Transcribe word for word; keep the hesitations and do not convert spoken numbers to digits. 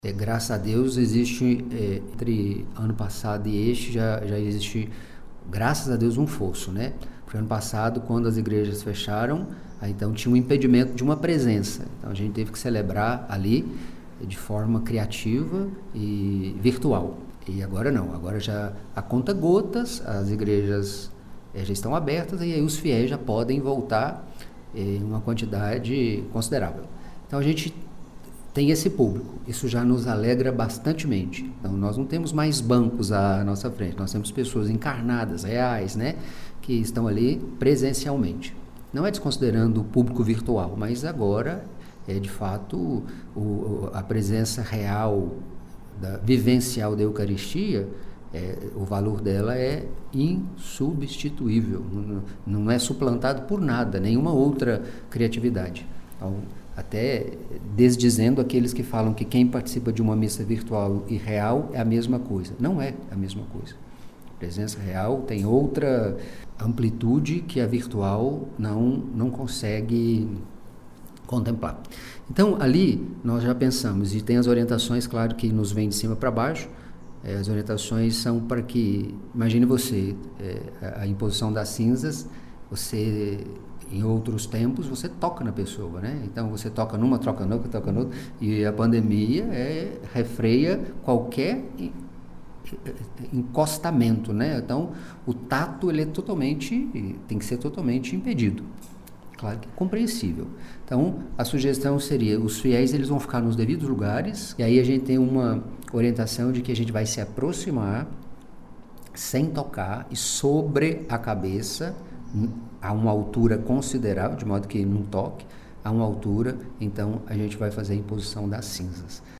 É, graças a Deus existe, é, entre ano passado e este, já, já existe, graças a Deus, um fosso, né? Porque ano passado, quando as igrejas fecharam, aí, então tinha um impedimento de uma presença. Então a gente teve que celebrar ali de forma criativa e virtual. E agora não, agora já a conta gotas, as igrejas é, já estão abertas e aí os fiéis já podem voltar em uma quantidade considerável. Então a gente tem esse público, isso já nos alegra bastantemente. Então nós não temos mais bancos à nossa frente, nós temos pessoas encarnadas, reais, né, que estão ali presencialmente. Não é desconsiderando o público virtual, mas agora é de fato o, a presença real, da, vivencial da Eucaristia, é, o valor dela é insubstituível, não, não é suplantado por nada, nenhuma outra criatividade. Então, até desdizendo aqueles que falam que quem participa de uma missa virtual e real é a mesma coisa. Não é a mesma coisa. A presença real tem outra amplitude que a virtual não, não consegue contemplar. Então, ali nós já pensamos, e tem as orientações, claro, que nos vêm de cima para baixo. É, as orientações são para que, imagine você, é, a imposição das cinzas, você... Em outros tempos, você toca na pessoa, né? Então, você toca numa, toca noutra, toca noutra, e a pandemia é, refreia qualquer encostamento, né? Então, o tato, ele é totalmente, tem que ser totalmente impedido. Claro que é compreensível. Então, a sugestão seria, os fiéis, eles vão ficar nos devidos lugares, e aí a gente tem uma orientação de que a gente vai se aproximar sem tocar e sobre a cabeça, a uma altura considerável, de modo que não toque, a uma altura, então a gente vai fazer a imposição das cinzas.